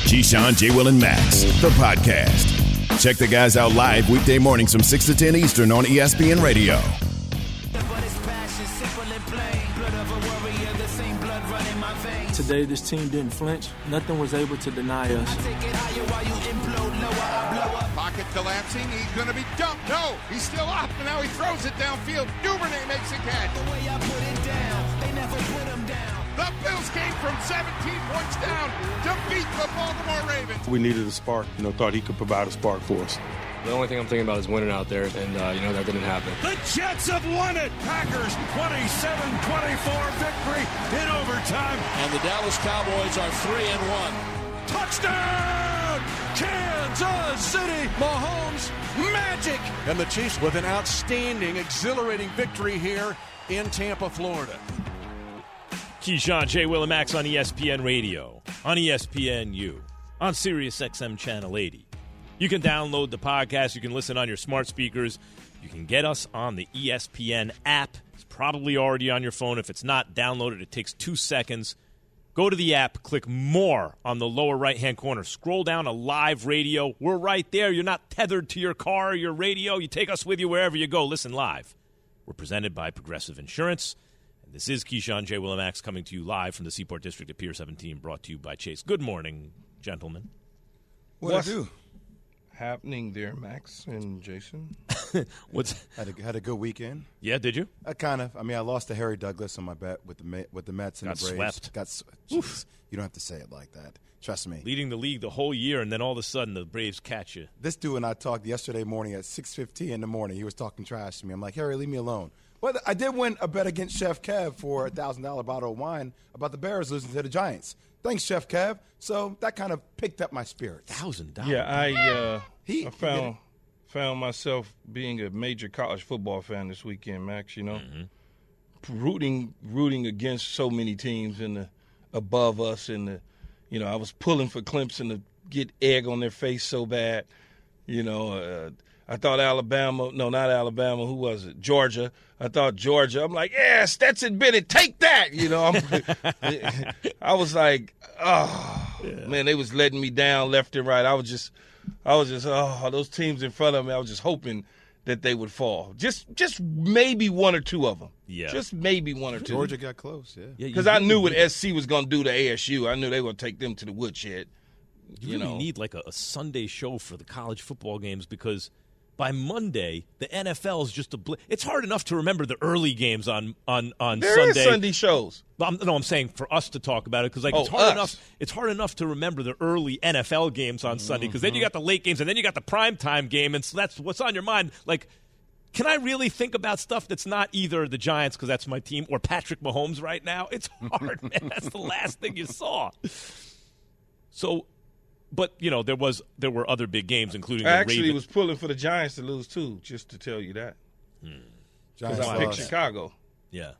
Keyshawn, J. Will, and Max, the podcast. Check the guys out live weekday mornings from 6 to 10 Eastern on ESPN Radio. Today, this team didn't flinch. Nothing was able to deny us. Pocket collapsing. He's going to be dumped. No, he's still up, and now he throws it downfield. Duvernay makes a catch. The way I put it down, they never put him down. The Bills came from 17 points down to beat the Baltimore Ravens. We needed a spark. Thought he could provide a spark for us. The only thing I'm thinking about is winning out there, and, that didn't happen. The Jets have won it. Packers 27-24 victory in overtime. And the Dallas Cowboys are 3-1. Touchdown! Kansas City! Mahomes magic! And the Chiefs with an outstanding, exhilarating victory here in Tampa, Florida. Keyshawn, J. Will, and Max on ESPN Radio, on ESPNU, on Sirius XM Channel 80. You can download the podcast. You can listen on your smart speakers. You can get us on the ESPN app. It's probably already on your phone. If it's not, download it. It takes 2 seconds. Go to the app. Click More on the lower right-hand corner. Scroll down to Live Radio. We're right there. You're not tethered to your car or your radio. You take us with you wherever you go. Listen live. We're presented by Progressive Insurance. And this is Keyshawn, J. Will, and Max coming to you live from the Seaport District at Pier 17, brought to you by Chase. Good morning, gentlemen. What's happening there, Max and Jason? Had a good weekend. Yeah, did you? I lost to Harry Douglas on my bet with the Mets and the Braves. Swept. You don't have to say it like that. Trust me. Leading the league the whole year, and then all of a sudden the Braves catch you. This dude and I talked yesterday morning at 6:15 in the morning. He was talking trash to me. I'm like, Harry, leave me alone. Well, I did win a bet against Chef Kev for a $1,000 bottle of wine about the Bears losing to the Giants. Thanks, Chef Kev. So that kind of picked up my spirits. $1,000. Yeah, I found myself being a major college football fan this weekend, Max. Rooting against so many teams above us, and I was pulling for Clemson to get egg on their face so bad. I thought Alabama. No, not Alabama. Who was it? Georgia. I thought Georgia. I'm like, yeah, Stetson Bennett, take that. I was like, man, they was letting me down left and right. I was just, those teams in front of me, I was just hoping that they would fall. Just maybe one or two of them. Yeah. Just maybe one or two. Georgia got close, yeah. Because I knew what SC was going to do to ASU. I knew they were going to take them to the woodshed. You really need like a Sunday show for the college football games, because by Monday, the NFL is just it's hard enough to remember the early games on Sunday. There is Sunday shows. I'm saying for us to talk about it, because it's hard enough to remember the early NFL games on Sunday, because then you got the late games, and then you got the primetime game, and so that's what's on your mind. Like, can I really think about stuff that's not either the Giants, because that's my team, or Patrick Mahomes right now? It's hard, man. That's the last thing you saw. So, but, there were other big games, including the Ravens. I actually was pulling for the Giants to lose, too, just to tell you that. Because I picked Chicago. Yeah.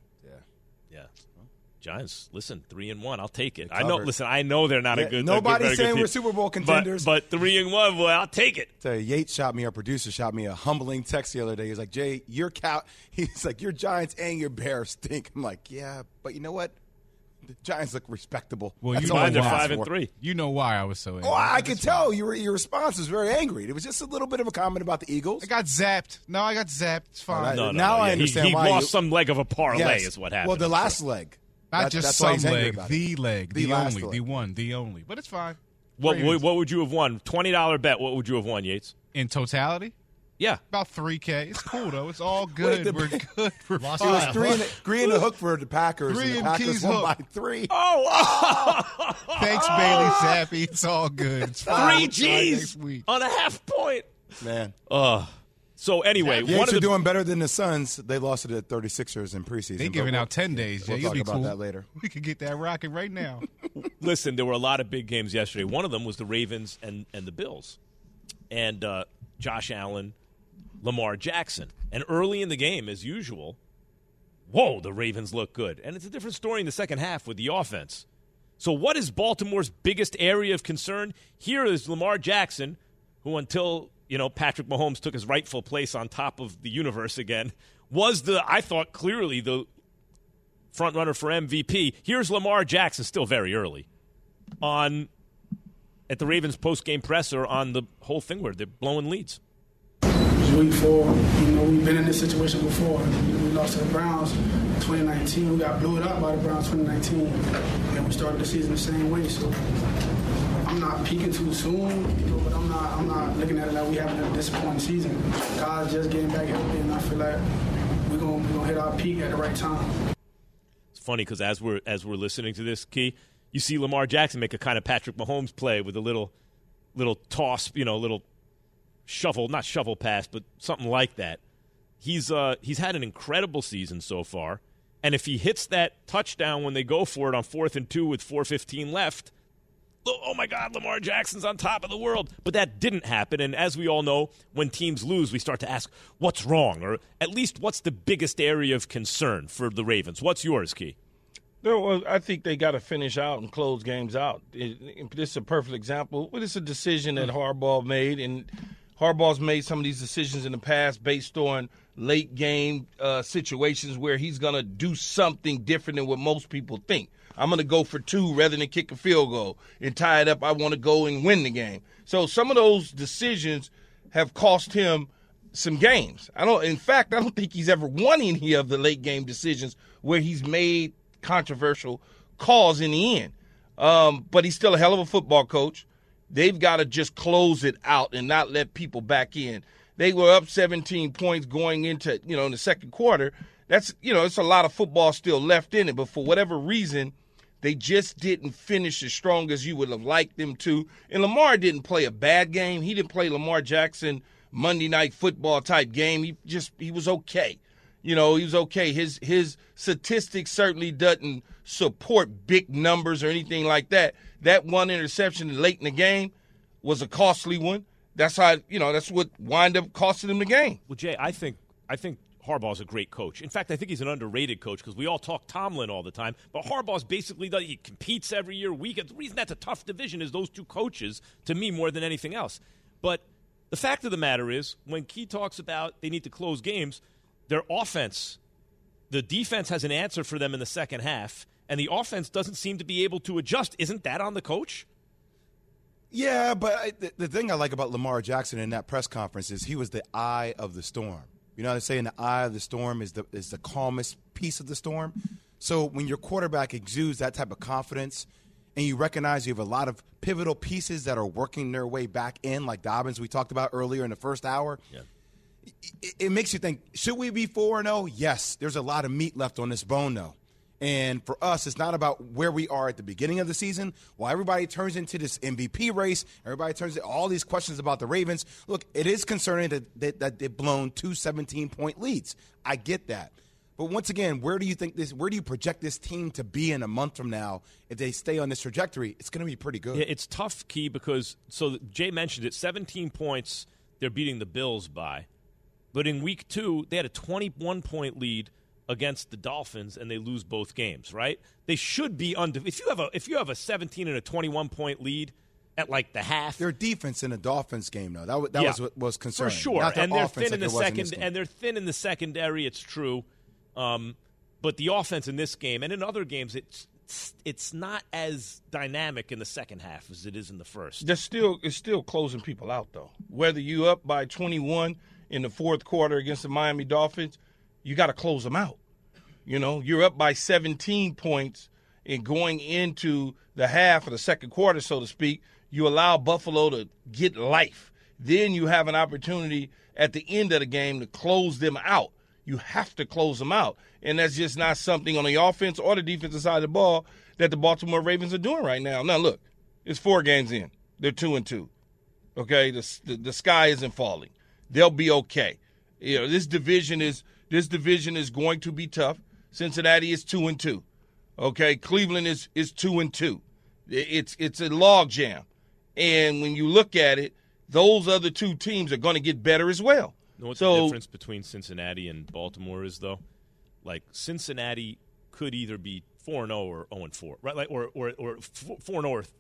Giants, listen, 3-1, I'll take it. I know they're not a good. Nobody's saying we're Super Bowl contenders, but 3-1, well, I'll take it. So Yates our producer shot me a humbling text the other day. He's like, Jay, he's like, your Giants and your Bears stink. I'm like, yeah, but you know what? The Giants look respectable. Well, they're 5-3. You know why I was so angry. Oh, I could tell your response was very angry. It was just a little bit of a comment about the Eagles. I got zapped. It's fine. I understand he why lost some leg of a parlay is what happened. Well, the last leg. Not just some leg, the leg, the only, leg. the one, the only. But it's fine. What would you have won? $20 bet. What would you have won, Yates? In totality? Yeah. About $3K. It's cool, though. It's all good. We're good. We're fine. It was three in the hook for the Packers. Three and the in Packers Keys won hook. by 3. Oh! Thanks, Bailey Zappi. It's all good. It's fine. 3 G's on a half point. Man. So, anyway. Yates are doing better than the Suns. They lost to the 36ers in preseason. They're giving out 10 days. We'll talk about that later. We could get that rocket right now. Listen, there were a lot of big games yesterday. One of them was the Ravens and the Bills. And Josh Allen, Lamar Jackson. And early in the game, as usual, the Ravens look good. And it's a different story in the second half with the offense. So what is Baltimore's biggest area of concern? Here is Lamar Jackson, who until Patrick Mahomes took his rightful place on top of the universe again, was I thought clearly the front runner for MVP. Here's Lamar Jackson, still very early, on at the Ravens post-game presser on the whole thing where they're blowing leads. Week 4, we've been in this situation before. We lost to the Browns in 2019. We got blew it up by the Browns 2019, and we started the season the same way. So I'm not peaking too soon, but I'm not looking at it like we having a disappointing season. Guys just getting back healthy, and I feel like we're gonna hit our peak at the right time. It's funny because as we're listening to this, Key, you see Lamar Jackson make a kind of Patrick Mahomes play with a little toss, little not shovel pass, but something like that. He's had an incredible season so far, and if he hits that touchdown when they go for it on 4th and 2 with 4:15 left, oh my God, Lamar Jackson's on top of the world. But that didn't happen, and as we all know, when teams lose, we start to ask, what's wrong? Or at least what's the biggest area of concern for the Ravens? What's yours, Key? Well, I think they got to finish out and close games out. This is a perfect example. It's a decision that Harbaugh made, and Harbaugh's made some of these decisions in the past based on late game situations where he's going to do something different than what most people think. I'm going to go for 2 rather than kick a field goal and tie it up. I want to go and win the game. So some of those decisions have cost him some games. I don't think he's ever won any of the late game decisions where he's made controversial calls in the end. But he's still a hell of a football coach. They've got to just close it out and not let people back in. They were up 17 points going into, in the second quarter. That's, it's a lot of football still left in it. But for whatever reason, they just didn't finish as strong as you would have liked them to. And Lamar didn't play a bad game. He didn't play Lamar Jackson Monday Night Football type game. He was okay. He was okay. His statistics certainly doesn't support big numbers or anything like that. That one interception late in the game was a costly one. That's how, that's what wound up costing him the game. Well, Jay, I think Harbaugh's a great coach. In fact, I think he's an underrated coach because we all talk Tomlin all the time. But Harbaugh's basically he competes every year. The reason that's a tough division is those two coaches, to me, more than anything else. But the fact of the matter is, when Key talks about they need to close games, their offense, the defense has an answer for them in the second half, and the offense doesn't seem to be able to adjust. Isn't that on the coach? Yeah, but the thing I like about Lamar Jackson in that press conference is he was the eye of the storm. You know what I'm saying? The eye of the storm is the calmest piece of the storm. So when your quarterback exudes that type of confidence and you recognize you have a lot of pivotal pieces that are working their way back in, like Dobbins we talked about earlier in the first hour, it makes you think, should we be 4-0? Yes, there's a lot of meat left on this bone, though. And for us, it's not about where we are at the beginning of the season. While everybody turns into this MVP race, everybody turns into all these questions about the Ravens. Look, it is concerning that they've blown 2 17-point leads. I get that. But once again, where do you project this team to be in a month from now if they stay on this trajectory? It's going to be pretty good. Yeah, it's tough, Key, because Jay mentioned it, 17 points they're beating the Bills by. But in week 2, they had a 21-point lead against the Dolphins, and they lose both games, right? They should be if you have a 17 and a 21-point lead at like the half. Their defense in the Dolphins game, though, that was what was concerning. For sure, not and they're thin in they're thin in the secondary. It's true, but the offense in this game and in other games, it's not as dynamic in the second half as it is in the first. It's still closing people out, though. Whether you up by 21 in the fourth quarter against the Miami Dolphins, you got to close them out. You're up by 17 points and going into the half of the second quarter, so to speak, you allow Buffalo to get life. Then you have an opportunity at the end of the game to close them out. You have to close them out. And that's just not something on the offense or the defensive side of the ball that the Baltimore Ravens are doing right now. Now, look, it's 4 games in. They're 2-2. Okay? The sky isn't falling. They'll be okay. This division is going to be tough. Cincinnati is 2-2. Okay, Cleveland is 2-2. It's a log jam, and when you look at it, those other 2 teams are going to get better as well. You know what the difference between Cincinnati and Baltimore is, though? Like Cincinnati could either be 4-0 or 0-4, right? Like or 4-0 or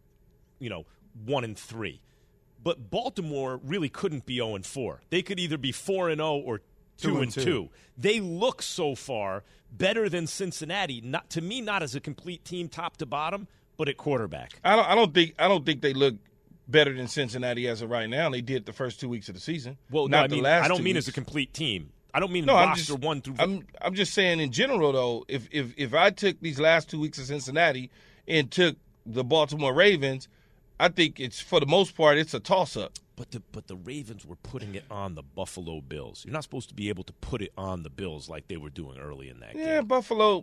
1-3. But Baltimore really couldn't be 0-4. They could either be 4-0 or 2-2. They look so far better than Cincinnati. Not as a complete team, top to bottom, but at quarterback. I don't think they look better than Cincinnati as of right now. They did the first 2 weeks of the season. Well, no, I don't mean as a complete team. I don't mean roster 1 through 4. I'm just saying in general, though, if I took these last 2 weeks of Cincinnati and took the Baltimore Ravens, I think it's, for the most part, it's a toss-up. But the Ravens were putting it on the Buffalo Bills. You're not supposed to be able to put it on the Bills like they were doing early in that game. Yeah, Buffalo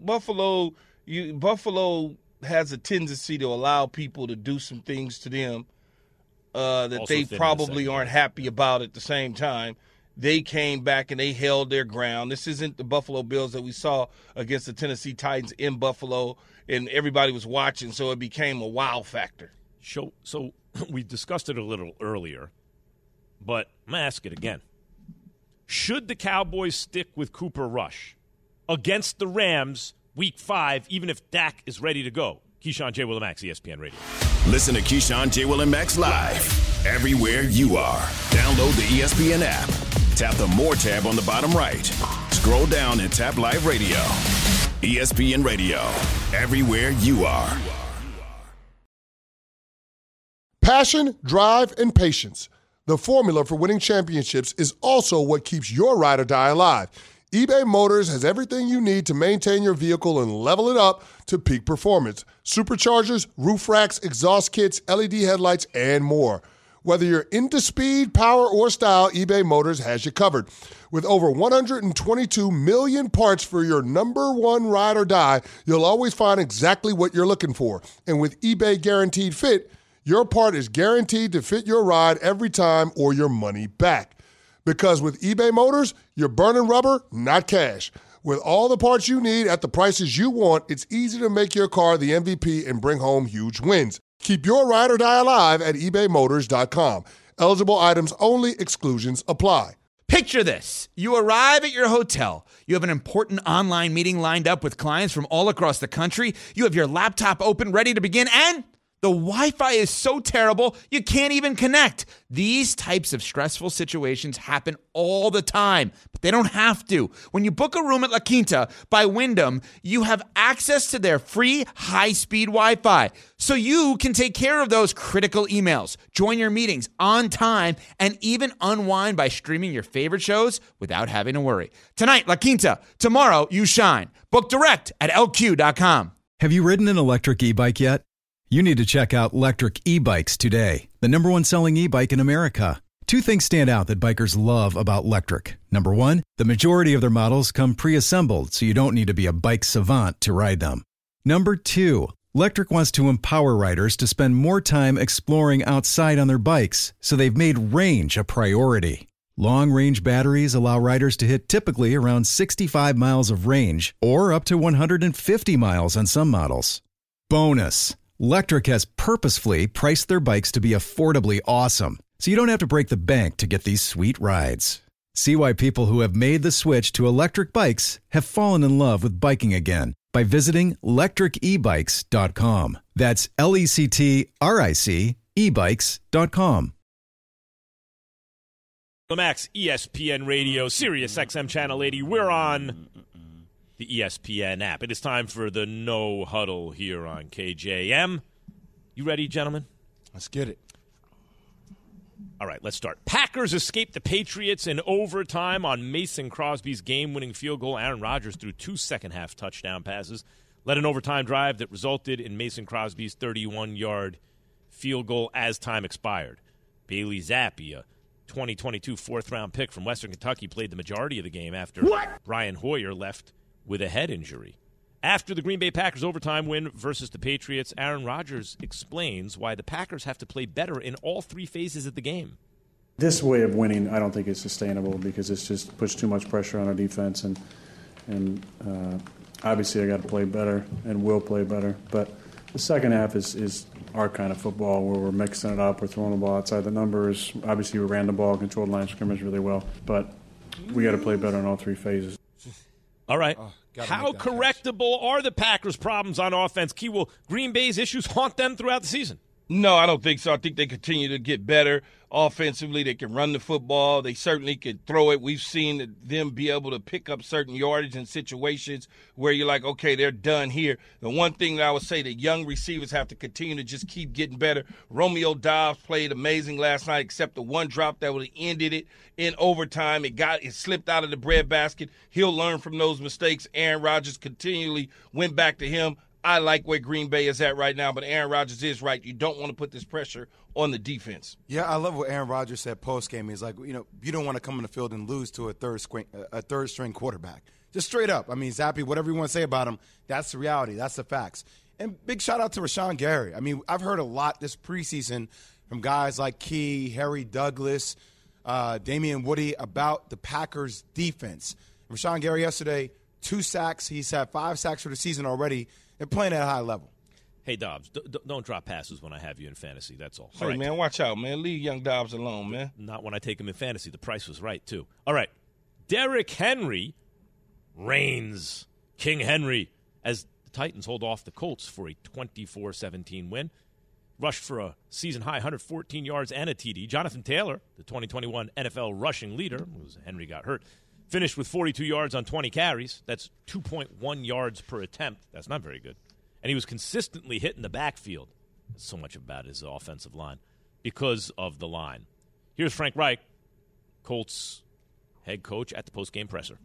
has a tendency to allow people to do some things to them that Also they probably aren't happy about at the same time. They came back and they held their ground. This isn't the Buffalo Bills that we saw against the Tennessee Titans in Buffalo, and everybody was watching, so it became a wow factor. So we discussed it a little earlier, but I'm going to ask it again. Should the Cowboys stick with Cooper Rush against the Rams Week 5, even if Dak is ready to go? Keyshawn, J. Will, and Max, ESPN Radio. Listen to Keyshawn, J. Will, and Max live everywhere you are. Download the ESPN app. Tap the More tab on the bottom right. Scroll down and tap Live Radio. ESPN Radio. Everywhere you are. Passion, drive, and patience. The formula for winning championships is also what keeps your ride or die alive. eBay Motors has everything you need to maintain your vehicle and level it up to peak performance. Superchargers, roof racks, exhaust kits, LED headlights, and more. Whether you're into speed, power, or style, eBay Motors has you covered. With over 122 million parts for your number one ride or die, you'll always find exactly what you're looking for. And with eBay Guaranteed Fit, your part is guaranteed to fit your ride every time or your money back. Because with eBay Motors, you're burning rubber, not cash. With all the parts you need at the prices you want, it's easy to make your car the MVP and bring home huge wins. Keep your ride or die alive at ebaymotors.com. Eligible items only. Exclusions apply. Picture this. You arrive at your hotel. You have an important online meeting lined up with clients from all across the country. You have your laptop open, ready to begin, and the Wi-Fi is so terrible, you can't even connect. These types of stressful situations happen all the time, but they don't have to. When you book a room at La Quinta by Wyndham, you have access to their free high-speed Wi-Fi, so you can take care of those critical emails, join your meetings on time, and even unwind by streaming your favorite shows without having to worry. Tonight, La Quinta. Tomorrow, you shine. Book direct at LQ.com. Have you ridden an electric e-bike yet? You need to check out Lectric E-Bikes today, the #1 selling e-bike in America. Two things stand out that bikers love about Lectric. Number one, the majority of their models come pre-assembled, so you don't need to be a bike savant to ride them. Number two, Lectric wants to empower riders to spend more time exploring outside on their bikes, so they've made range a priority. Long-range batteries allow riders to hit typically around 65 miles of range, or up to 150 miles on some models. Bonus! Lectric has purposefully priced their bikes to be affordably awesome, so you don't have to break the bank to get these sweet rides. See why people who have made the switch to electric bikes have fallen in love with biking again by visiting lectricebikes.com. That's LECTRIC ebikes.com. Max, ESPN Radio, Sirius XM Channel 80. We're on the ESPN app. It is time for the No Huddle here on KJM. You ready, gentlemen? Let's get it. All right, let's start. Packers escaped the Patriots in overtime on Mason Crosby's game-winning field goal. Aaron Rodgers threw 2 second-half touchdown passes, led an overtime drive that resulted in Mason Crosby's 31-yard field goal as time expired. Bailey Zappi, a 2022 fourth-round pick from Western Kentucky, played the majority of the game after Brian Hoyer left with a head injury. After the Green Bay Packers overtime win versus the Patriots, Aaron Rodgers explains why the Packers have to play better in all 3 phases of the game. This way of winning, I don't think is sustainable because it's just puts too much pressure on our defense, and obviously I got to play better and will play better. But the second half is our kind of football where we're mixing it up, we're throwing the ball outside the numbers. Obviously we ran the ball, controlled line of scrimmage really well, but we got to play better in all 3 phases. All right. How correctable are the Packers' problems on offense? Will Green Bay's issues haunt them throughout the season? No, I don't think so. I think they continue to get better offensively. They can run the football. They certainly could throw it. We've seen them be able to pick up certain yardage in situations where you're like, okay, they're done here. The one thing that I would say that young receivers have to continue to just keep getting better. Romeo Doubs played amazing last night, except the one drop that would have ended it in overtime. It slipped out of the breadbasket. He'll learn from those mistakes. Aaron Rodgers continually went back to him. I like where Green Bay is at right now, but Aaron Rodgers is right. You don't want to put this pressure on the defense. Yeah, I love what Aaron Rodgers said post-game. He's like, you don't want to come in the field and lose to a third-string quarterback. Just straight up. I mean, Zappy, whatever you want to say about him, that's the reality. That's the facts. And big shout-out to Rashawn Gary. I mean, I've heard a lot this preseason from guys like Key, Harry Douglas, Damian Woody about the Packers' defense. Rashawn Gary yesterday, 2 sacks. He's had 5 sacks for the season already. They're playing at a high level. Hey, Dobbs, don't drop passes when I have you in fantasy. That's all. Hey, man, watch out, man. Leave young Dobbs alone, man. Not when I take him in fantasy. The price was right, too. All right. Derrick Henry reigns. King Henry, as the Titans hold off the Colts for a 24-17 win. Rushed for a season-high 114 yards and a TD. Jonathan Taylor, the 2021 NFL rushing leader, Henry got hurt, finished with 42 yards on 20 carries. That's 2.1 yards per attempt. That's not very good. And he was consistently hitting the backfield. That's so much about his offensive line because of the line. Here's Frank Reich, Colts head coach, at the post-game presser.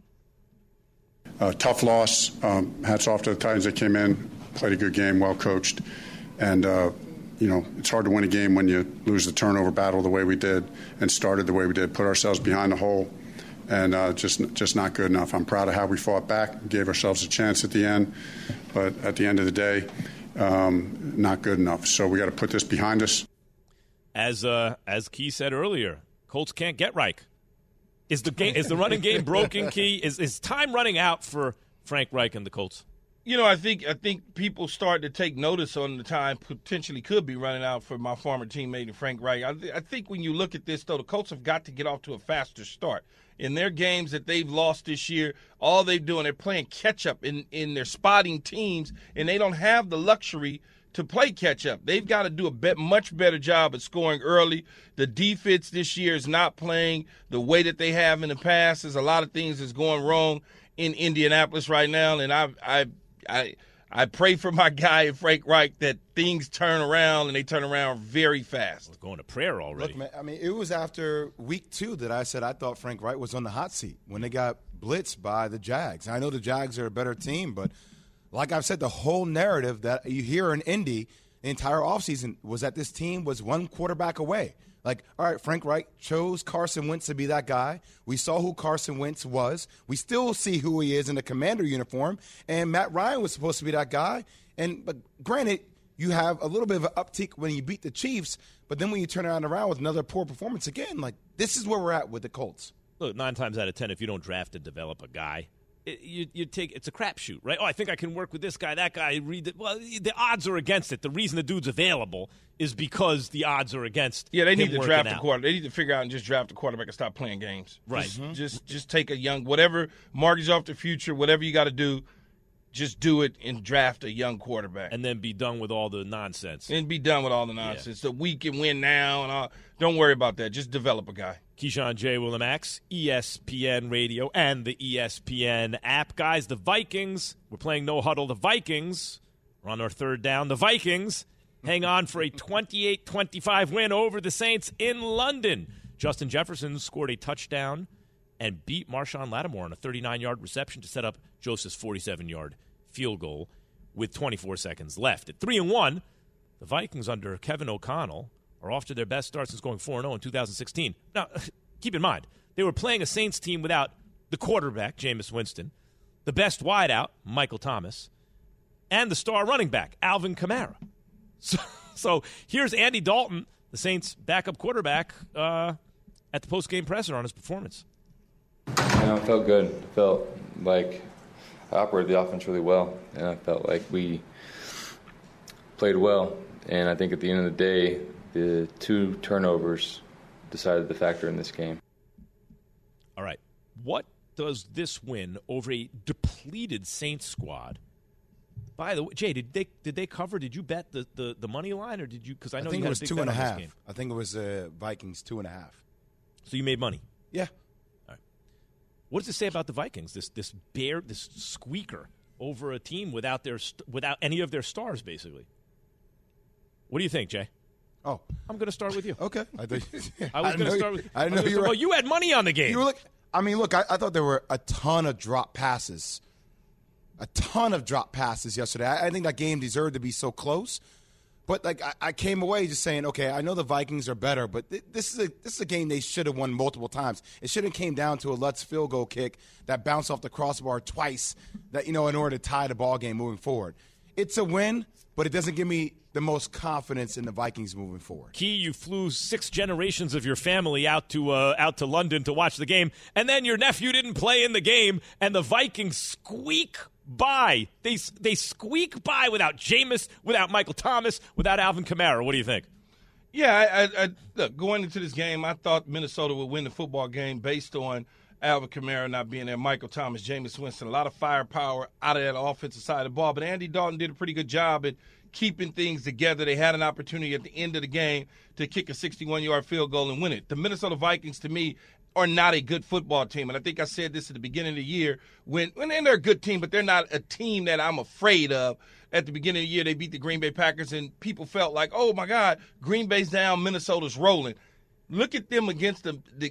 Tough loss. Hats off to the Titans that came in, played a good game, well coached. And, it's hard to win a game when you lose the turnover battle the way we did and started the way we did, put ourselves behind the hole. And just not good enough. I'm proud of how we fought back, gave ourselves a chance at the end, but at the end of the day, not good enough. So we got to put this behind us. As Key said earlier, Colts can't get Reich. Is the running game broken, Key? Is time running out for Frank Reich and the Colts? I think people start to take notice on the time potentially could be running out for my former teammate Frank Reich. I think when you look at this, though, the Colts have got to get off to a faster start. In their games that they've lost this year, all they're doing, they're playing catch-up in their spotting teams, and they don't have the luxury to play catch-up. They've got to do a much better job at scoring early. The defense this year is not playing the way that they have in the past. There's a lot of things that's going wrong in Indianapolis right now, and I pray for my guy, Frank Reich, that things turn around, and they turn around very fast. We're going to prayer already. Look, man, I mean, it was after week 2 that I said I thought Frank Reich was on the hot seat when they got blitzed by the Jags. I know the Jags are a better team, but like I've said, the whole narrative that you hear in Indy the entire offseason was that this team was one quarterback away. Like, all right, Frank Reich chose Carson Wentz to be that guy. We saw who Carson Wentz was. We still see who he is in the Commander uniform. And Matt Ryan was supposed to be that guy. But granted, you have a little bit of an uptick when you beat the Chiefs. But then when you turn around with another poor performance again, like, this is where we're at with the Colts. Look, 9 times out of 10, if you don't draft and develop a guy, it's a crapshoot, right? Oh, I think I can work with this guy, that guy. Well, the odds are against it. The reason the dude's available is because the odds are against. Yeah, they need to draft a quarterback. They need to figure out and just draft a quarterback and stop playing games. Right. Just take a young, whatever, mortgage off the future, whatever you got to do, just do it and draft a young quarterback. And then be done with all the nonsense. And be done with all the nonsense. So we can win now and all. Don't worry about that. Just develop a guy. Keyshawn J. Willimax, ESPN Radio, and the ESPN app. Guys, the Vikings, we're playing no huddle. The Vikings, we're on our third down. The Vikings hang on for a 28-25 win over the Saints in London. Justin Jefferson scored a touchdown and beat Marshawn Lattimore on a 39-yard reception to set up Joseph's 47-yard field goal with 24 seconds left. At 3-1, the Vikings under Kevin O'Connell are off to their best start since going 4-0 in 2016. Now, keep in mind, they were playing a Saints team without the quarterback, Jameis Winston, the best wideout, Michael Thomas, and the star running back, Alvin Kamara. So here's Andy Dalton, the Saints' backup quarterback, at the post-game presser on his performance. It felt good. It felt like I operated the offense really well, and I felt like we played well. And I think at the end of the day, the 2 turnovers decided the factor in this game. All right. What does this win over a depleted Saints squad By the way, Jay, did they cover? Did you bet the money line, or did you? Because I know think you it was had a big bet on this game. I think it was Vikings 2.5. So you made money. Yeah. All right. What does it say about the Vikings? This squeaker over a team without any of their stars, basically. What do you think, Jay? Oh, I'm going to start with you. Okay. I was going to start with you. I know you're right. Well, you had money on the game. Look, I thought there were a ton of drop passes. A ton of drop passes yesterday. I think that game deserved to be so close. But I came away just saying, okay, I know the Vikings are better, but this is a game they should have won multiple times. It should have came down to a Lutz field goal kick that bounced off the crossbar twice, that in order to tie the ball game moving forward. It's a win, but it doesn't give me the most confidence in the Vikings moving forward. Key, you flew 6 generations of your family out to London to watch the game, and then your nephew didn't play in the game, and the Vikings squeak by. They squeak by without Jameis, without Michael Thomas, without Alvin Kamara. What do you think? Yeah, I look, going into this game, I thought Minnesota would win the football game based on Alvin Kamara not being there, Michael Thomas, Jameis Winston, a lot of firepower out of that offensive side of the ball. But Andy Dalton did a pretty good job at keeping things together. They had an opportunity at the end of the game to kick a 61-yard field goal and win it. The Minnesota Vikings, to me, are not a good football team. And I think I said this at the beginning of the year when they're a good team, but they're not a team that I'm afraid of. At the beginning of the year, they beat the Green Bay Packers, and people felt like, oh, my God, Green Bay's down, Minnesota's rolling. Look at them against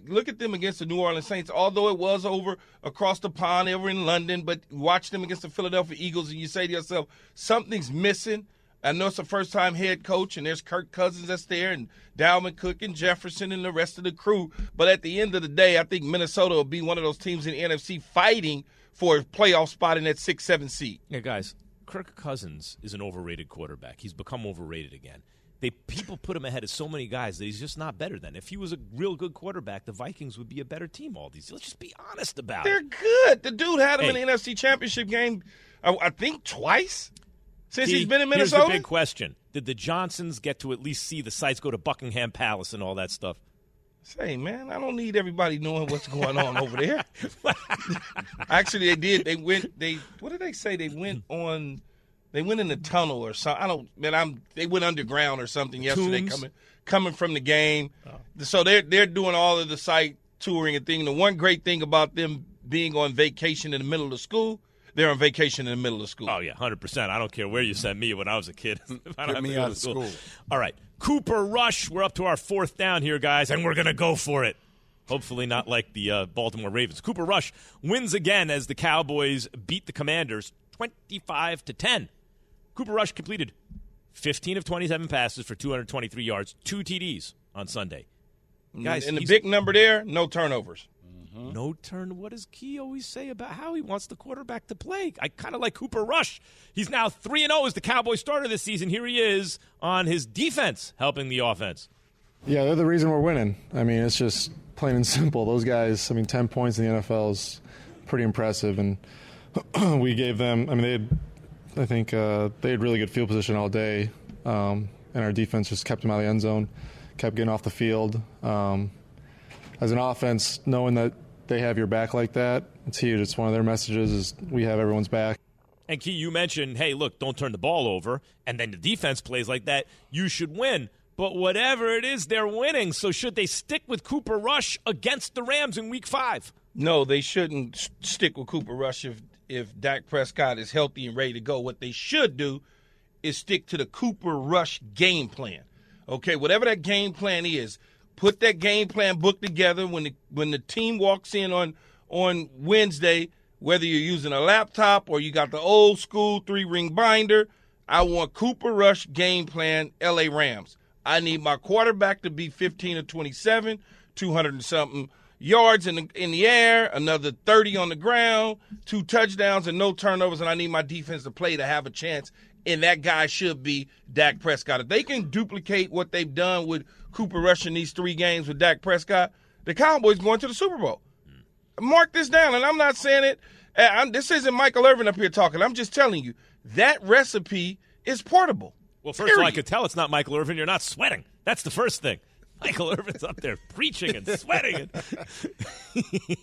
the New Orleans Saints, although it was over across the pond over in London, but watch them against the Philadelphia Eagles, and you say to yourself, something's missing. I know it's a first-time head coach, and there's Kirk Cousins that's there, and Dalvin Cook and Jefferson and the rest of the crew. But at the end of the day, I think Minnesota will be one of those teams in the NFC fighting for a playoff spot in that 6-7 seed. Yeah, guys, Kirk Cousins is an overrated quarterback. He's become overrated again. People put him ahead of so many guys that he's just not better than. If he was a real good quarterback, the Vikings would be a better team all these. Let's just be honest about it. They're good. The dude had him in the NFC Championship game, I think, twice since he's been in Minnesota. Here's the big question. Did the Johnsons get to at least see the sights, go to Buckingham Palace and all that stuff? Say, man, I don't need everybody knowing what's going on over there. Actually, they did. What did they say? They went in the tunnel or something. They went underground or something yesterday coming from the game. Oh. So they're doing all of the site touring and thing. The one great thing about them being on vacation in the middle of school, they're on vacation in the middle of school. Oh, yeah, 100%. I don't care where you sent me when I was a kid. I don't Get me out of school. All right, Cooper Rush. We're up to our 4th down here, guys, and we're going to go for it. Hopefully not like the Baltimore Ravens. Cooper Rush wins again as the Cowboys beat the Commanders 25-10. Cooper Rush completed 15 of 27 passes for 223 yards, 2 TDs on Sunday. Guys, and the big number there, no turnovers. Mm-hmm. No turn. What does Key always say about how he wants the quarterback to play? I kind of like Cooper Rush. He's now 3-0 as the Cowboys starter this season. Here he is on his defense, helping the offense. Yeah, they're the reason we're winning. I mean, it's just plain and simple. Those guys, 10 points in the NFL is pretty impressive. And we gave them, they had really good field position all day. And our defense just kept them out of the end zone, kept getting off the field. As an offense, knowing that they have your back like that, it's huge. It's one of their messages is we have everyone's back. And, Key, you mentioned, hey, look, don't turn the ball over, and then the defense plays like that, you should win. But whatever it is, they're winning. So should they stick with Cooper Rush against the Rams in Week 5? No, they shouldn't stick with Cooper Rush if Dak Prescott is healthy and ready to go. What they should do is stick to the Cooper Rush game plan. Okay, whatever that game plan is, put that game plan book together when the team walks in on Wednesday, whether you're using a laptop or you got the old school 3-ring binder. I want Cooper Rush game plan, LA Rams. I need my quarterback to be 15 of 27, 200 and something yards in the air, another 30 on the ground, 2 touchdowns and no turnovers, and I need my defense to play to have a chance, and that guy should be Dak Prescott. If they can duplicate what they've done with Cooper Rush in these 3 games with Dak Prescott, the Cowboys going to the Super Bowl. Mark this down, and I'm not saying it. This isn't Michael Irvin up here talking. I'm just telling you, that recipe is portable. Well, first of all, I could tell it's not Michael Irvin. You're not sweating. That's the first thing. Michael Irvin's up there preaching and sweating.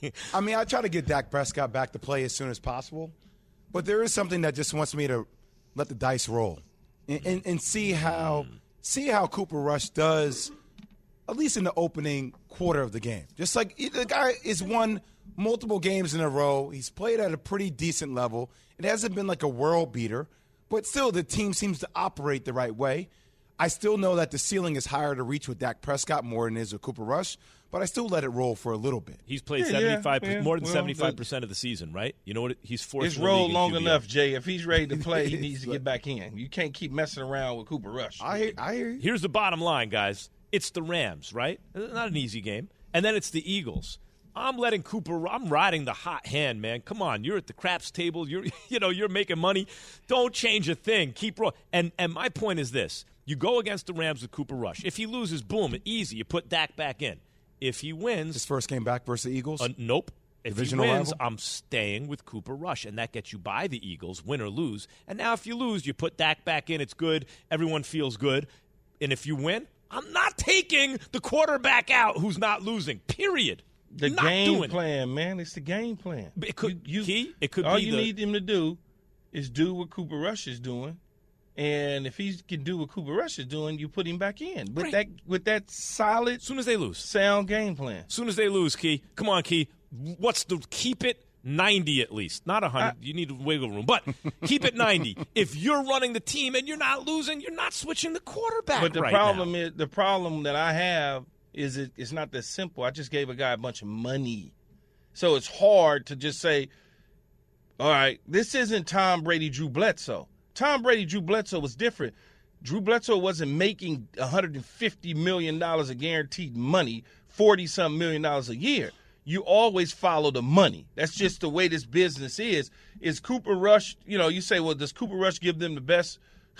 I try to get Dak Prescott back to play as soon as possible, but there is something that just wants me to let the dice roll and see how Cooper Rush does, at least in the opening quarter of the game. Just like the guy has won multiple games in a row. He's played at a pretty decent level. It hasn't been like a world beater, but still the team seems to operate the right way. I still know that the ceiling is higher to reach with Dak Prescott more than it is with Cooper Rush, but I still let it roll for a little bit. He's played 75%, more than 75% of the season, right? You know what? He's fourth. It's rolled long enough, Jay. If he's ready to play, he needs to get back in. You can't keep messing around with Cooper Rush. I hear you. Here's the bottom line, guys. It's the Rams, right? Not an easy game. And then it's the Eagles. I'm riding the hot hand, man. Come on, you're at the craps table. You're making money. Don't change a thing. Keep rolling. And my point is this. You go against the Rams with Cooper Rush. If he loses, boom, easy. You put Dak back in. If he wins. His first game back versus the Eagles? Nope. If Divisional he wins, rival? I'm staying with Cooper Rush, and that gets you by the Eagles, win or lose. And now if you lose, you put Dak back in. It's good. Everyone feels good. And if you win, I'm not taking the quarterback out who's not losing, period. The game plan, man. It's the game plan. It could all you need him to do is do what Cooper Rush is doing. And if he can do what Cooper Rush is doing, you put him back in with that solid, soon as they lose, sound game plan. Soon as they lose, Key. Come on, Key. Keep it 90 at least, not 100. You need wiggle room, but keep it 90. If you're running the team and you're not losing, you're not switching the quarterback. But the right problem now. is the problem that I have is it's not that simple. I just gave a guy a bunch of money, so it's hard to just say, all right, this isn't Tom Brady, Drew Bledsoe. Tom Brady, Drew Bledsoe was different. Drew Bledsoe wasn't making $150 million of guaranteed money, 40-something million dollars a year. You always follow the money. That's just the way this business is. Is Cooper Rush, you say, well, does Cooper Rush give them the best?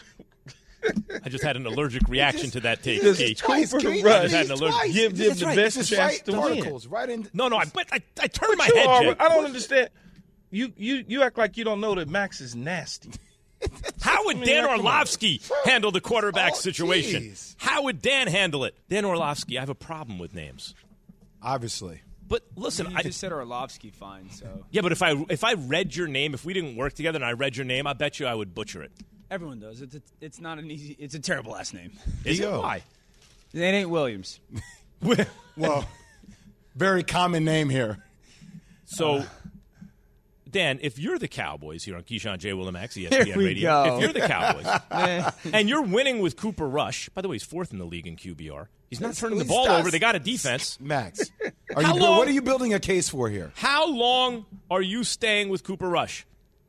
I just had an allergic reaction to that take. Does Cooper Rush give them the best chance to win? No, I turned my head, Jay. I don't understand. You act like you don't know that Max is nasty. How would Dan Orlovsky handle the quarterback situation? Geez. How would Dan handle it? Dan Orlovsky, I have a problem with names. Obviously. But listen, I just said Orlovsky fine, so. Yeah, but if I read your name, if we didn't work together and I read your name, I bet you I would butcher it. Everyone does. It's not an easy. It's a terrible last name. Is it? Why? It ain't Williams. Well, very common name here. So, Dan, if you're the Cowboys here on Keyshawn J. Willimax, ESPN Here we Radio, go. if you're the Cowboys and you're winning with Cooper Rush, by the way, he's fourth in the league in QBR. He's not turning the ball over. They got a defense. Max, what are you building a case for here? How long are you staying with Cooper Rush?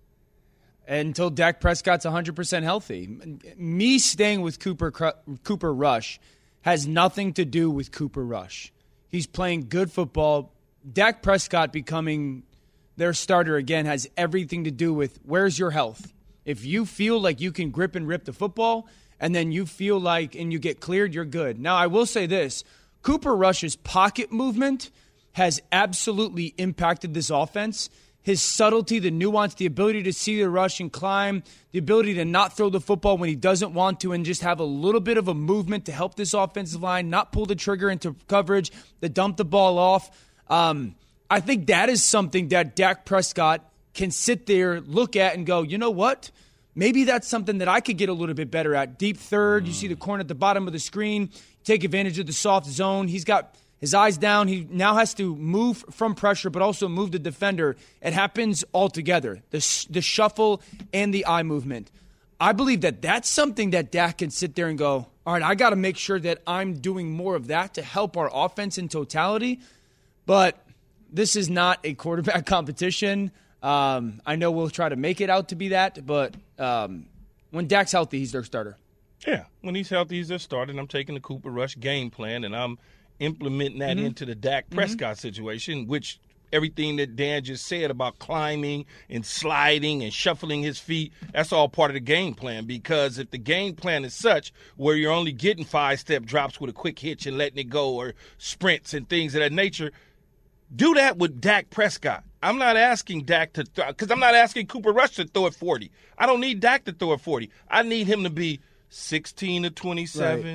Until Dak Prescott's 100% healthy. Me staying with Cooper Rush has nothing to do with Cooper Rush. He's playing good football. Dak Prescott becoming their starter again has everything to do with where's your health. If you feel like you can grip and rip the football and then you feel like and you get cleared, you're good. Now, I will say this. Cooper Rush's pocket movement has absolutely impacted this offense. His subtlety, the nuance, the ability to see the rush and climb, the ability to not throw the football when he doesn't want to and just have a little bit of a movement to help this offensive line, not pull the trigger into coverage, to dump the ball off. I think that is something that Dak Prescott can sit there, look at, and go, you know what? Maybe that's something that I could get a little bit better at. Deep third, you see the corner at the bottom of the screen, take advantage of the soft zone. He's got his eyes down. He now has to move from pressure, but also move the defender. It happens all together, the shuffle and the eye movement. I believe that that's something that Dak can sit there and go, all right, I got to make sure that I'm doing more of that to help our offense in totality. But this is not a quarterback competition. I know we'll try to make it out to be that, but when Dak's healthy, he's their starter. Yeah, when he's healthy, he's their starter, and I'm taking the Cooper Rush game plan, and I'm implementing that into the Dak Prescott situation, which everything that Dan just said about climbing and sliding and shuffling his feet, that's all part of the game plan. Because if the game plan is such where you're only getting 5-step drops with a quick hitch and letting it go, or sprints and things of that nature, do that with Dak Prescott. I'm not asking Dak to throw, because I'm not asking Cooper Rush to throw it 40. I don't need Dak to throw it 40. I need him to be 16 to 27,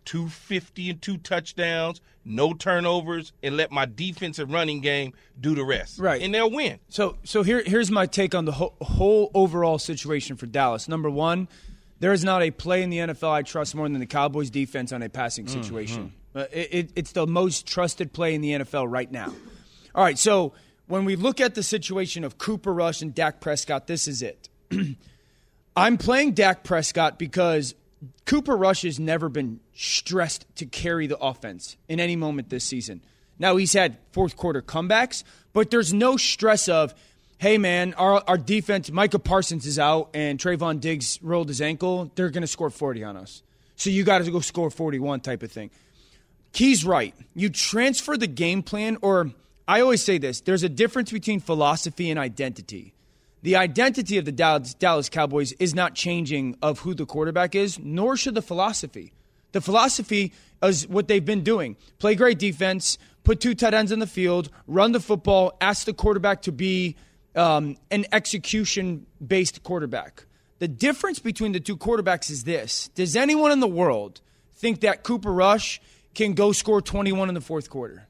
250 and 2 touchdowns, no turnovers, and let my defense and running game do the rest. Right. And they'll win. So here's my take on the whole overall situation for Dallas. Number one, there is not a play in the NFL I trust more than the Cowboys' defense on a passing situation. It's the most trusted play in the NFL right now. All right, so when we look at the situation of Cooper Rush and Dak Prescott, this is it. I'm playing Dak Prescott because Cooper Rush has never been stressed to carry the offense in any moment this season. Now, he's had fourth-quarter comebacks, but there's no stress of, hey, man, our defense, Micah Parsons is out and Trayvon Diggs rolled his ankle. They're going to score 40 on us. So you got to go score 41 type of thing. Key's right. You transfer the game plan, or I always say this, there's a difference between philosophy and identity. The identity of the Dallas Cowboys is not changing of who the quarterback is, nor should the philosophy. The philosophy is what they've been doing. Play great defense, put 2 tight ends on the field, run the football, ask the quarterback to be an execution-based quarterback. The difference between the two quarterbacks is this. Does anyone in the world think that Cooper Rush can go score 21 in the fourth quarter?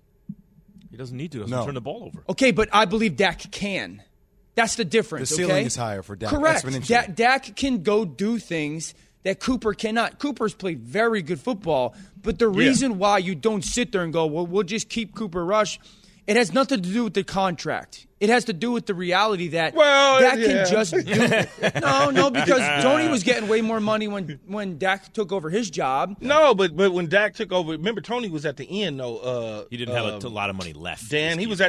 He doesn't need to. He doesn't turn the ball over. Okay, but I believe Dak can. That's the difference. The ceiling is higher for Dak. Correct. Dak can go do things that Cooper cannot. Cooper's played very good football, but the reason why you don't sit there and go, well, we'll just keep Cooper Rush, it has nothing to do with the contract. It has to do with the reality that Dak can just do it. No, because Tony was getting way more money when Dak took over his job. No, but when Dak took over, remember Tony was at the end though. He didn't have a lot of money left. Dan, it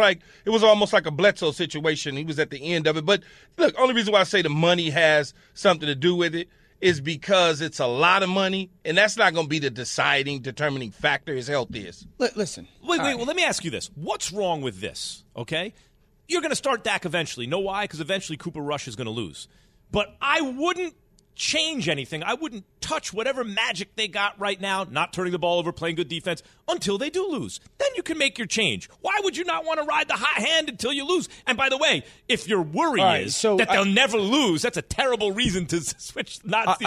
was almost like a Bledsoe situation. He was at the end of it. But look, only reason why I say the money has something to do with it is because it's a lot of money, and that's not going to be the determining factor. His health is. Listen. Wait. Well, let me ask you this. What's wrong with this, okay? You're going to start Dak eventually. Know why? Because eventually Cooper Rush is going to lose. But I wouldn't change anything. I wouldn't touch whatever magic they got right now, not turning the ball over, playing good defense, until they do lose. Then you can make your change. Why would you not want to ride the hot hand until you lose? And by the way, if your worry is that they'll never lose, that's a terrible reason to switch.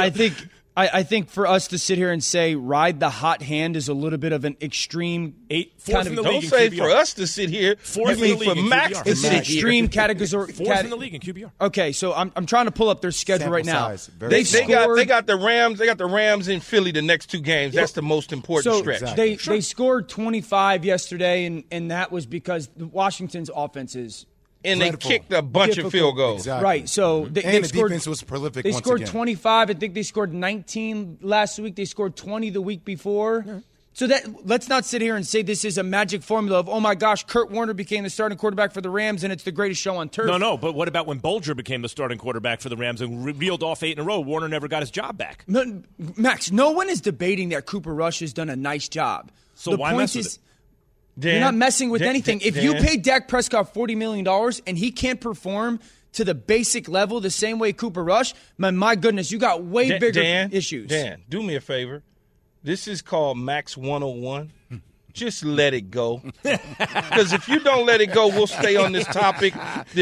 I think for us to sit here and say ride the hot hand is a little bit of an extreme Don't say for us to sit here. You mean for Max to sit here. Extreme category. Fourth in the league in QBR. Okay, so I'm trying to pull up their schedule right now. They got the Rams. They got the Rams in Philly the next 2 games. That's the most important stretch. Exactly. They scored 25 yesterday, and that was because Washington's offense is. And they kicked a bunch of field goals. Exactly. Right, so the defense was prolific. They scored 25. I think they scored 19 last week. They scored 20 the week before. Yeah. So let's not sit here and say this is a magic formula of, oh, my gosh, Kurt Warner became the starting quarterback for the Rams, and it's the greatest show on turf. No, but what about when Bulger became the starting quarterback for the Rams and reeled off 8 in a row? Warner never got his job back. Max, no one is debating that Cooper Rush has done a nice job. So why mess with it? You're not messing with anything. If you pay Dak Prescott $40 million and he can't perform to the basic level the same way Cooper Rush, my goodness, you got way bigger issues. Dan, do me a favor. This is called Max 101. Just let it go. Because if you don't let it go, we'll stay on this topic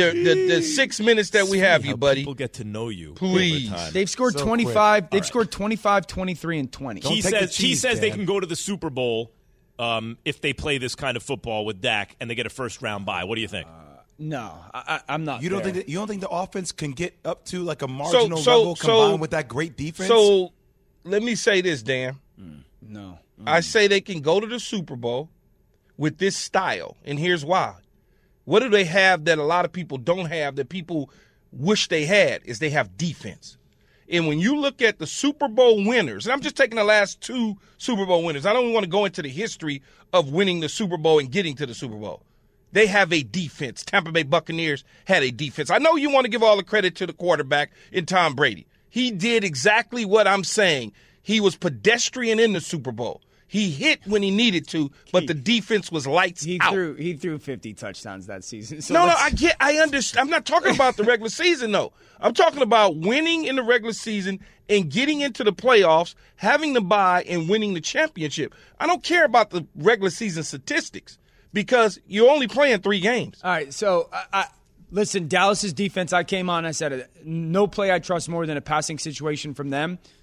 the 6 minutes that we have you, buddy. People get to know you. Please. They've scored 25. They've scored 25, 23, and 20. He says they can go to the Super Bowl if they play this kind of football with Dak and they get a first-round bye. What do you think? No, I'm not. You don't think the offense can get up to like a marginal level combined with that great defense? So let me say this, Dan. No. I say they can go to the Super Bowl with this style, and here's why. What do they have that a lot of people don't have that people wish they had is they have defense. And when you look at the Super Bowl winners, and I'm just taking the last 2 Super Bowl winners. I don't even want to go into the history of winning the Super Bowl and getting to the Super Bowl. They have a defense. Tampa Bay Buccaneers had a defense. I know you want to give all the credit to the quarterback in Tom Brady. He did exactly what I'm saying. He was pedestrian in the Super Bowl. He hit when he needed to, but the defense was lights out. He threw 50 touchdowns that season. So I understand. I'm not talking about the regular season, though. I'm talking about winning in the regular season and getting into the playoffs, having the bye, and winning the championship. I don't care about the regular season statistics because you're only playing 3 games. All right, so listen, Dallas's defense, I came on, I said, no play I trust more than a passing situation from them.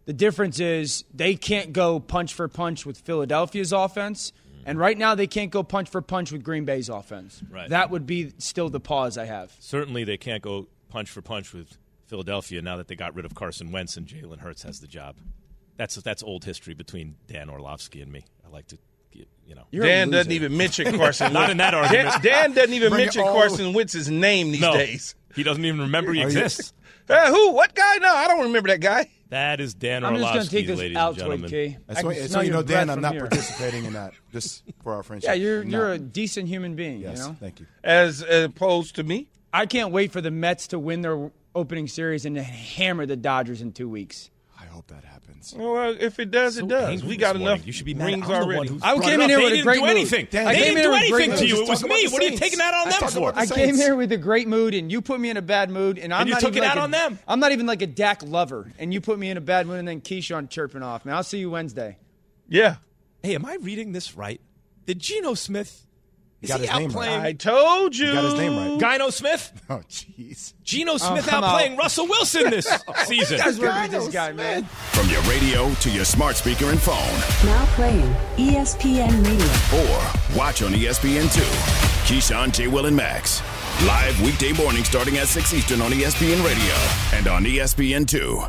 The difference is they can't go punch for punch with Philadelphia's offense, and right now they can't go punch for punch with Green Bay's offense. Right. That would be still the pause I have. Certainly they can't go punch for punch with Philadelphia now that they got rid of Carson Wentz and Jalen Hurts has the job. That's old history between Dan Orlovsky and me. I like to, Dan doesn't even mention Carson Wentz. Not in that argument. Dan doesn't even mention Carson Wentz's name these days. He doesn't even remember he exists. Who? What guy? No, I don't remember that guy. That is Dan I'm Orlovsky, just going to take ladies this out, and gentlemen. Key. So you know, Dan, I'm not participating in that, just for our friendship. Yeah, you're a decent human being. Yes, thank you. As opposed to me? I can't wait for the Mets to win their opening series and to hammer the Dodgers in 2 weeks. I hope that happens. Well, if it does, it does. We got enough. You should be rings mad. already. I came in here with a great mood. Anything. They didn't do anything to you. It was me. What are you taking that on them for? I came here with a great mood, and you put me in a bad mood, and I'm you not took even it like out on them. I'm not even like a Dak lover, and you put me in a bad mood, and then Keyshawn chirping off. Man, I'll see you Wednesday. Yeah. Hey, am I reading this right? Did Geno Smith? He got his name right. I told you. He got his name right. Geno Smith? Oh, jeez. Geno Smith outplaying Russell Wilson this season. You guys work with this guy, man. From your radio to your smart speaker and phone. Now playing ESPN Radio. Or watch on ESPN2. Keyshawn, J. Will, and Max. Live weekday morning starting at 6 Eastern on ESPN Radio and on ESPN2.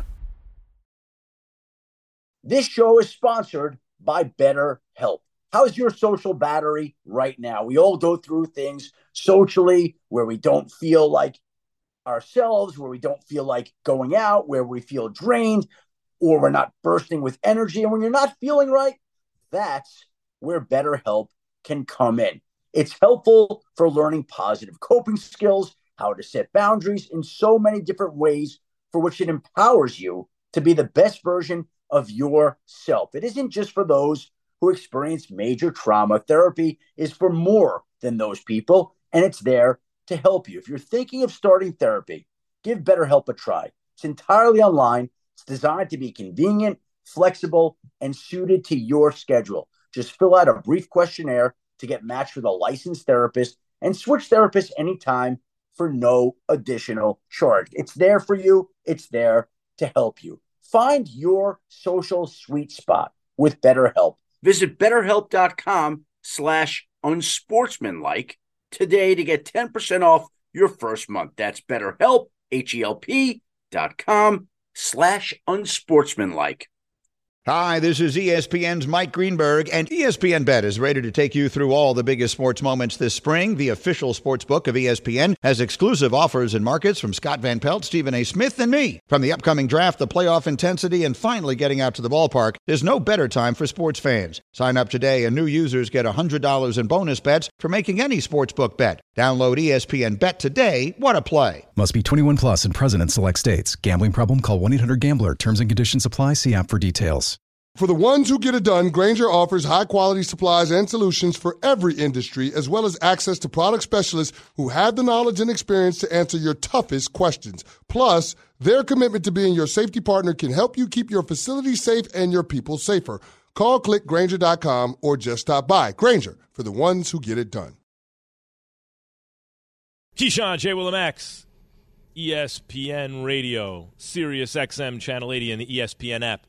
This show is sponsored by BetterHelp. How's your social battery right now? We all go through things socially where we don't feel like ourselves, where we don't feel like going out, where we feel drained, or we're not bursting with energy. And when you're not feeling right, that's where BetterHelp can come in. It's helpful for learning positive coping skills, how to set boundaries in so many different ways for which it empowers you to be the best version of yourself. It isn't just for those who experience major trauma. Therapy is for more than those people, and it's there to help you. If you're thinking of starting therapy, give BetterHelp a try. It's entirely online. It's designed to be convenient, flexible, and suited to your schedule. Just fill out a brief questionnaire to get matched with a licensed therapist and switch therapists anytime for no additional charge. It's there for you. It's there to help you. Find your social sweet spot with BetterHelp. Visit BetterHelp.com/unsportsmanlike today to get 10% off your first month. That's BetterHelp, HELP.com/unsportsmanlike. Hi, this is ESPN's Mike Greenberg, and ESPN Bet is ready to take you through all the biggest sports moments this spring. The official sports book of ESPN has exclusive offers and markets from Scott Van Pelt, Stephen A. Smith, and me. From the upcoming draft, the playoff intensity, and finally getting out to the ballpark, there's no better time for sports fans. Sign up today, and new users get $100 in bonus bets for making any sportsbook bet. Download ESPN Bet today. What a play. Must be 21 plus and present in select states. Gambling problem? Call 1-800-GAMBLER. Terms and conditions apply. See app for details. For the ones who get it done, Grainger offers high-quality supplies and solutions for every industry, as well as access to product specialists who have the knowledge and experience to answer your toughest questions. Plus, their commitment to being your safety partner can help you keep your facility safe and your people safer. Call, click Grainger.com, or just stop by. Grainger, for the ones who get it done. Keyshawn, J. Will, and Max, ESPN Radio, Sirius XM Channel 80, and the ESPN app.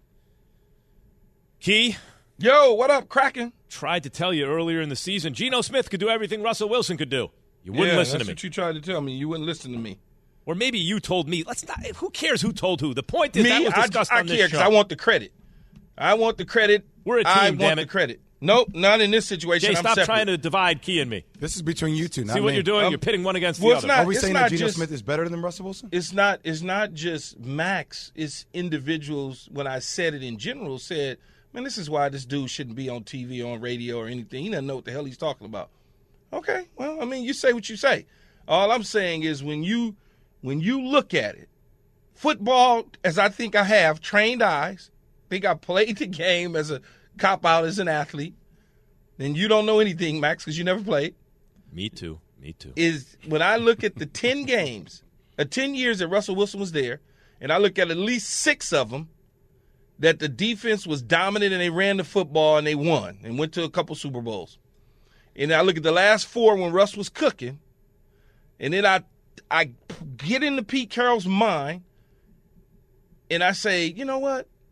Key. Yo, what up, Kraken? Tried to tell you earlier in the season, Geno Smith could do everything Russell Wilson could do. You wouldn't listen to me. That's what you tried to tell me. You wouldn't listen to me. Or maybe you told me. Let's not. Who cares who told who? The point is that was discussed on this show. I care because I want the credit. I want the credit. We're a team, I want the credit. Nope, not in this situation. Jay, I'm stop separate. trying to divide Key and me. This is between you two, not See me. what you're doing? You're pitting one against the other. Are we saying that Geno Smith is better than Russell Wilson? It's not just Max. It's individuals, when I said it in general, said, man, this is why this dude shouldn't be on TV, on radio, or anything. He doesn't know what the hell he's talking about. Okay, well, I mean, you say what you say. All I'm saying is when you look at it, football, as I think I have, trained eyes, think I played the game as a cop-out as an athlete, then you don't know anything, Max, because you never played. Me too. Is when I look at the 10 games, 10 years that Russell Wilson was there, and I look at least 6 of them, that the defense was dominant and they ran the football and they won and went to a couple Super Bowls. And I look at the last 4 when Russ was cooking, and then I get into Pete Carroll's mind and I say, you know what?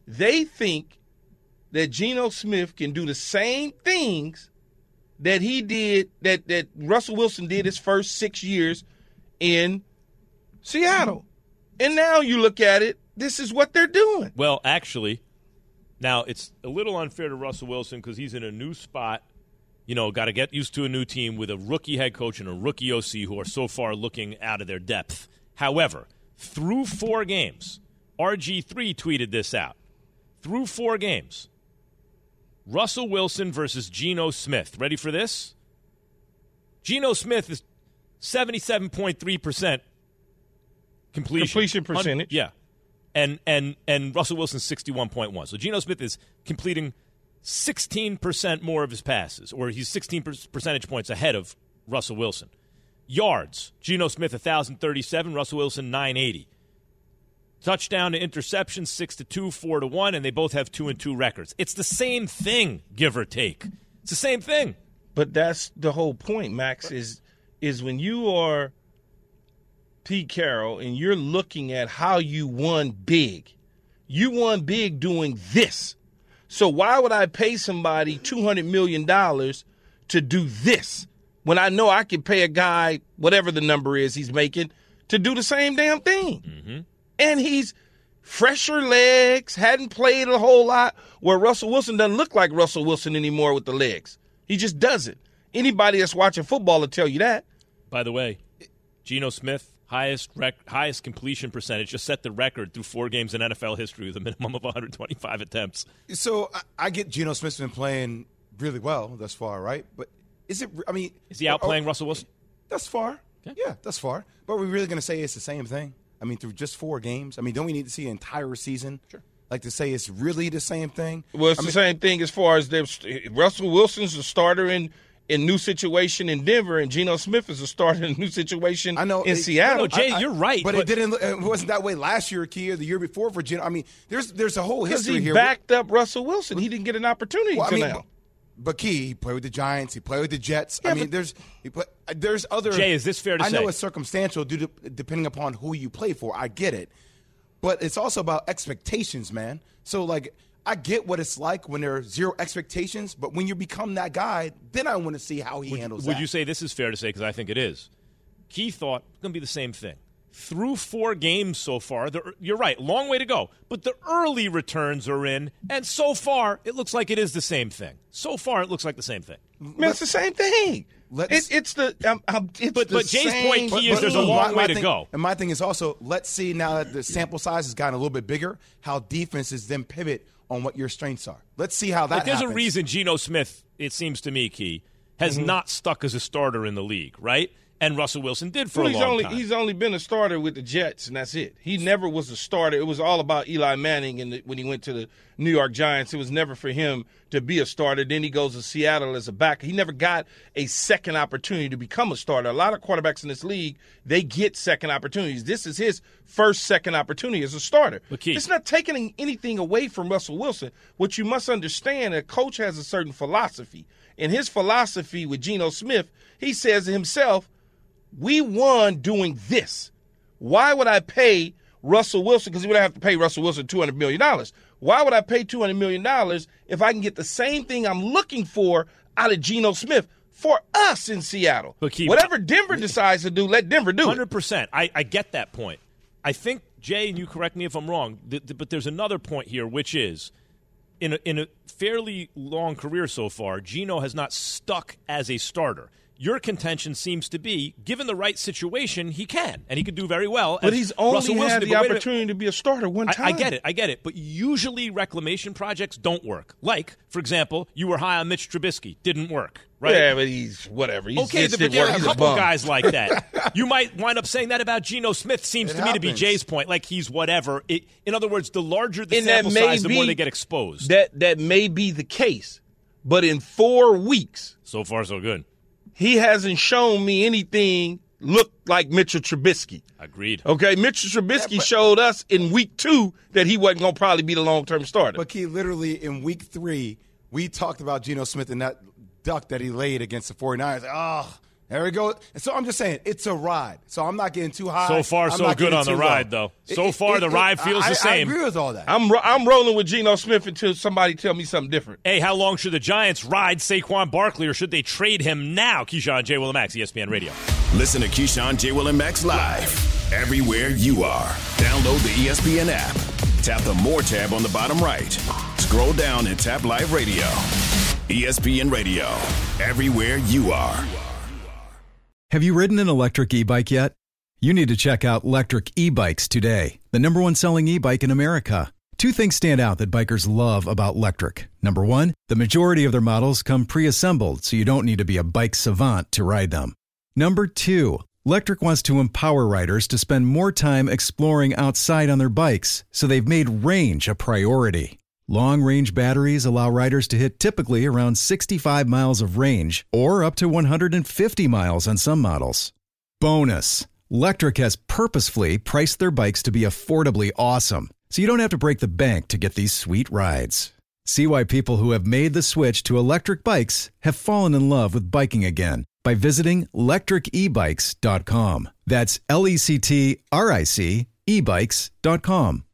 they think that Geno Smith can do the same things that he did, that Russell Wilson did his first 6 years in Seattle. And now you look at it, this is what they're doing. Well, actually, now it's a little unfair to Russell Wilson because he's in a new spot. You know, got to get used to a new team with a rookie head coach and a rookie OC who are so far looking out of their depth. However, through 4 games, RG3 tweeted this out. Through 4 games, Russell Wilson versus Geno Smith. Ready for this? Geno Smith is 77.3% completion percentage. Yeah. And Russell Wilson's 61.1. So Geno Smith is completing 16% more of his passes, or he's 16 percentage points ahead of Russell Wilson. Yards, Geno Smith 1,037, Russell Wilson 980. Touchdown to interception 6-2, 4-1, and they both have 2-2 records. It's the same thing, give or take. It's the same thing. But that's the whole point, Max, is when you are Pete Carroll and you're looking at how you won big. You won big doing this. So why would I pay somebody $200 million to do this when I know I could pay a guy, whatever the number is he's making, to do the same damn thing? Mm-hmm. And he's fresher legs, hadn't played a whole lot, where Russell Wilson doesn't look like Russell Wilson anymore with the legs. He just doesn't. Anybody that's watching football will tell you that. By the way, Geno Smith, highest completion percentage, just set the record through 4 games in NFL history with a minimum of 125 attempts. So I get Geno Smith's been playing really well thus far, right? But is it? I mean, is he outplaying Russell Wilson? Thus far, yeah, thus far. But we're really going to say it's the same thing? I mean, through just 4 games. I mean, don't we need to see an entire season? Sure. Like to say it's really the same thing? Well, it's the same thing as far as Russell Wilson's a starter in new situation in Denver, and Geno Smith is a starter in a new situation in Seattle. No, Jay, you're right. But it wasn't that way last year, Key, or the year before for Geno. I mean, there's a whole history here. Because he backed up Russell Wilson. He didn't get an opportunity now. But Key, he played with the Giants. He played with the Jets. Yeah, I mean, there's other. Jay, is this fair to say? I know it's circumstantial depending upon who you play for. I get it. But it's also about expectations, man. So, like, I get what it's like when there are 0 expectations, but when you become that guy, then I want to see how he handles that. Would you say this is fair to say? Because I think it is. Key thought it's going to be the same thing. Through 4 games so far, you're right, long way to go. But the early returns are in, and so far, it looks like it is the same thing. So far, it looks like the same thing. Man, it's the same thing. But Jay's point, Key, is there's a long way to go. And my thing is also, let's see now that the sample size has gotten a little bit bigger, how defenses then pivot on what your strengths are. Let's see how that happens. There's a reason Geno Smith, it seems to me, Key, has not stuck as a starter in the league, right? And Russell Wilson did for a long time. He's only been a starter with the Jets, and that's it. He never was a starter. It was all about Eli Manning when he went to the New York Giants. It was never for him to be a starter. Then he goes to Seattle as a back. He never got a second opportunity to become a starter. A lot of quarterbacks in this league, they get second opportunities. This is his second opportunity as a starter. It's not taking anything away from Russell Wilson. What you must understand, a coach has a certain philosophy. In his philosophy with Geno Smith, he says to himself, we won doing this. Why would I pay Russell Wilson? Because he would have to pay Russell Wilson $200 million. Why would I pay $200 million if I can get the same thing I'm looking for out of Geno Smith for us in Seattle? Whatever Denver decides to do, let Denver do 100%. I get that point. I think, Jay, and you correct me if I'm wrong, but there's another point here, which is in a fairly long career so far, Geno has not stuck as a starter. Your contention seems to be, given the right situation, he can, and he could do very well. But he's only had the opportunity to be a starter one time. I get it. But usually reclamation projects don't work. Like, for example, you were high on Mitch Trubisky. Didn't work, right? Yeah, but he's whatever. Okay, but there are a couple guys like that. You might wind up saying that about Geno Smith, seems to me to be Jay's point, like he's whatever. In other words, the larger the sample size, the more they get exposed. That may be the case, but in 4 weeks. So far, so good. He hasn't shown me anything look like Mitchell Trubisky. Agreed. Okay, Mitchell Trubisky showed us in week 2 that he wasn't going to probably be the long-term starter. But, Key, literally in week 3, we talked about Geno Smith and that duck that he laid against the 49ers. Oh, There we go. And so I'm just saying, it's a ride. So I'm not getting too high. So far, so good on the ride, though. So far, the ride feels the same. I agree with all that. I'm rolling with Geno Smith until somebody tell me something different. Hey, how long should the Giants ride Saquon Barkley, or should they trade him now? Keyshawn, J. Will and Max, ESPN Radio. Listen to Keyshawn, J. Will and Max live everywhere you are. Download the ESPN app. Tap the More tab on the bottom right. Scroll down and tap Live Radio. ESPN Radio, everywhere you are. Have you ridden an electric e-bike yet? You need to check out Lectric E-Bikes today, the #1 selling e-bike in America. Two things stand out that bikers love about Lectric. Number one, the majority of their models come pre-assembled, so you don't need to be a bike savant to ride them. Number two, Lectric wants to empower riders to spend more time exploring outside on their bikes, so they've made range a priority. Long-range batteries allow riders to hit typically around 65 miles of range, or up to 150 miles on some models. Bonus, Lectric has purposefully priced their bikes to be affordably awesome, so you don't have to break the bank to get these sweet rides. See why people who have made the switch to electric bikes have fallen in love with biking again by visiting lectricebikes.com. That's LECTRIC ebikes.com.